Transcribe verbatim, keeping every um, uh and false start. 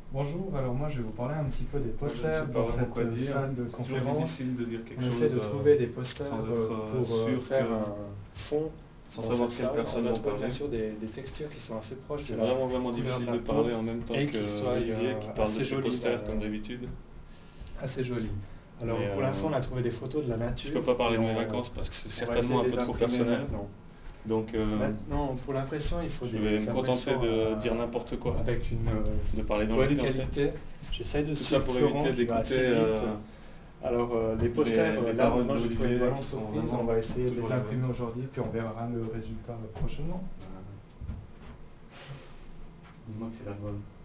Bonjour, alors moi je vais vous parler un petit peu des Moi, je ne sais posters pas dans vraiment cette quoi euh, dire. salle de C'est toujours conférence. difficile de dire quelque On chose essaie de euh, trouver des posters sans euh, être euh, pour euh, sûr faire que, un fond sans dans savoir cette quelles salle. On personnes va vont trouver parler. bien sûr des, des textures qui sont assez proches C'est de la vraiment vraiment couleur de difficile la de parler peau en même temps et que qui soient Olivier euh, qui parle de assez ses jolies posters d'ailleurs. comme d'habitude. Assez jolies. Alors Mais pour euh, l'instant on a trouvé des photos de la je nature. peux pas parler et de mes on, vacances parce que c'est on va essayer certainement un de peu les trop imprimer personnel. maintenant. Donc euh, Maintenant pour l'impression il faut je des vais me contenter impressions de à- dire n'importe quoi, avec une euh, de parler dans le bonne vide en fait. qualité. J'essaie de Tout ça suivre pour Florent éviter qui va d'écouter assez vite. euh, Alors euh, les posters, les, euh, les là paroles maintenant j'ai trouvé une d'Olivier bonne qui sont entreprise, vraiment on va essayer de toujours les les imprimer mêmes. aujourd'hui puis on verra le résultat prochainement. Dis-moi que c'est la bonne.